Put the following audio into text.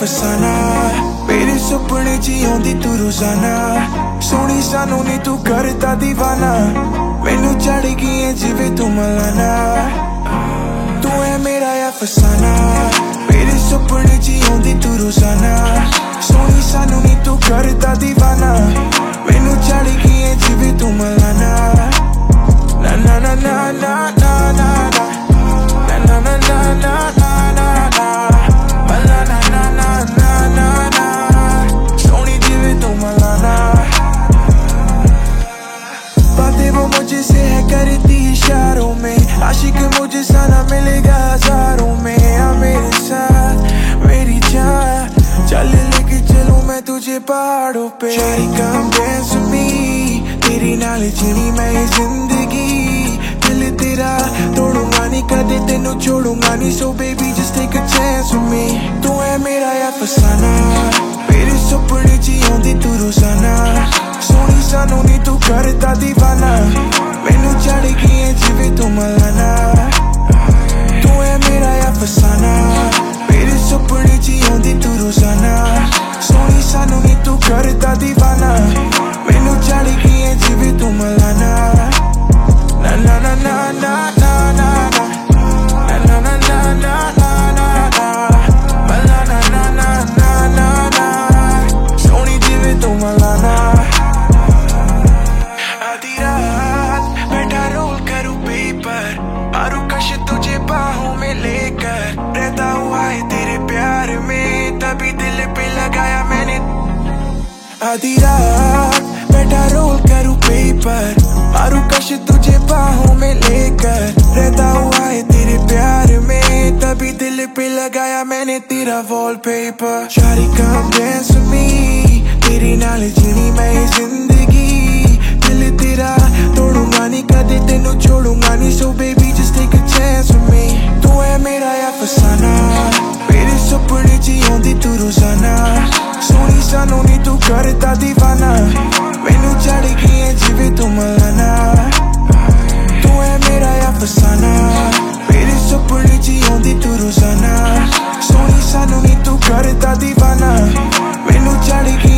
फसाना, मेरे सुपने ची आउंदी तू रोजाना। सोनी सानू नी तू करता दीवाना, मैनू चढ़ गई है जिवे तू मलाना। तू है मेरा या फसाना, मेरे सुपने ची आउंदी तू रोजाना। सोनी सानू नी तू करता दीवाना, मैनू चढ़ गई है जिवे तू मलाना। ना ना ना ना ना ना ना ना ना ना ना ना ना ना ना मलाना ना ना ना ना ना सोनी जिवे तू मलाना। बातें वो मुझे से है करती इशारों में, आशिक मुझे साना मिलेगा हजारों में। आ मेरे साथ मेरी जान, चल लेके चलूं मैं तुझे पहाड़ों पे। शारी कम डांस विद मी, तेरी नाल जीनी मैं ये जिंदगी। दिल तेरा तोड़ूंगा नहीं कदे तेनू छोड़ूंगा नहीं, so baby just take a chance with me. तू है मेरा या फसाना, मेरे सुपने ची आउंदी तू रोजाना। सोनी सानू नी तू करता दीवाना, मैनू चढ़ गई है जिवे तू मलाना। तू है मेरा या फसाना, मेरे सुपने ची आउंदी तू रोजाना। सोनी सानू नी तू करता दीवाना, मैनू चढ़ गई है जिवे तू मलाना। ना ना ना ना ना ना ना ना ना ना ना ना ना ना ना मलाना ना ना ना ना ना सोनी जिवे तू मलाना। आधी रात बैठा रोल करूं पेपर, मारू कश तुझे बाहों में लेकर। रहता हुआ है तेरे प्यार में, तभी दिल पे लगाया मैंने। आधी रात बैठा रोल करूं पेपर, मारू कश तुझे बाहों में लेकर। रहता हुआ है तेरे प्यार में, तभी दिल पे लगाया मैंने तेरा वॉलपेपर। शारी कम डांस विद मी, तेरी नाल जीनी मैं ये जिंदगी। दिल तेरा तोड़ूंगा नहीं कदे तेनू छोड़ूंगा नहीं, so baby just take a chance with me. तू है मेरा या फसाना, मेरे सुपने ची आउंदी तू रोजाना। सोनी सानू नी तू करता दीवाना, मैनू चढ़ गई है जिवे तू मलाना। तू है मेरा या फसाना, मेरे सुपने ची आउंदी तू रोजाना। सोनी सानू नी तू करता दीवाना, मैनू चढ़ गई